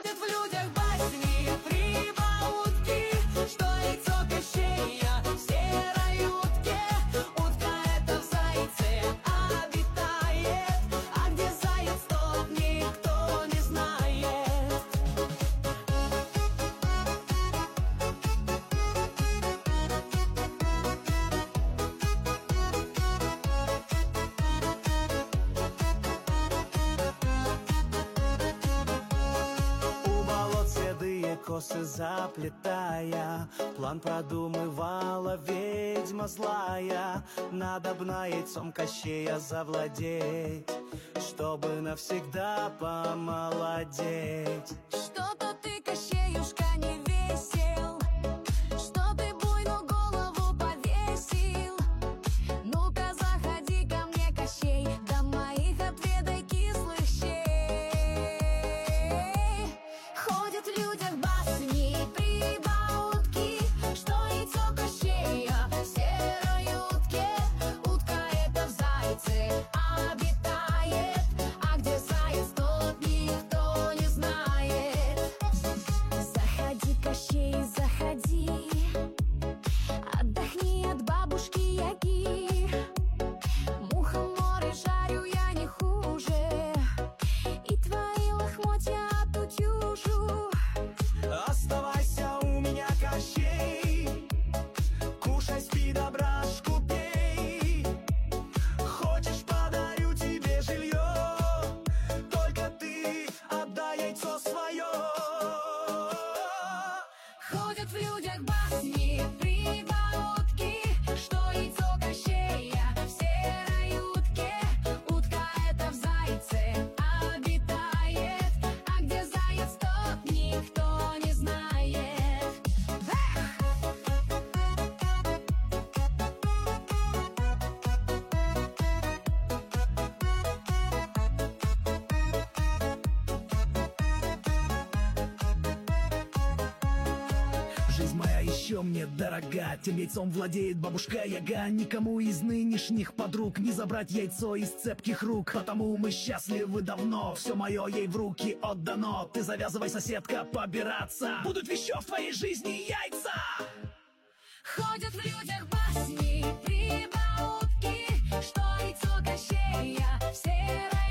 Ходят в людях басни, прибаутки, что яйцо Кощея в серой утке. Утка эта в зайце обитает, а где заяц, тот никто не знает. У болот седые косы заплетая, план продумывала ведьма злая. Надобно яйцом Кощея завладеть, чтобы навсегда помолодеть. Что-то ты, Кощеюшка, не весел, что ты буйную голову повесил. Ну-ка заходи ко мне, Кощей, до моих отведай кислых щей. Ходят в людях басни, прибаутки, что яйцо Кощея в серой утке. Утка эта в зайце обитает, а где заяц, тот никто не знает. Заходи, Кощей, заходи, отдохни от бабушки Яги. Мухоморы жарю я не хуже, и твои лохмотья отутюжу. Оставайся у меня, Кощей, кушай, спи, добрашку пей. Хочешь, подарю тебе жилье, только ты отдай яйцо свое. Ходят в людях басни, прибаутки, что яйцо Кощея в серой утке. Утка эта в зайце обитает, а где заяц, тот никто не знает. Жизнь моя еще мне дорога, тем яйцом владеет бабушка Яга. Никому из нынешних подруг не забрать яйцо из цепких рук, потому мы счастливы давно, все мое ей в руки отдано. Ты завязывай, соседка, побираться, будут еще в твоей жизни яйца. Ходят в людях басни, прибаутки, что яйцо Кощея в серой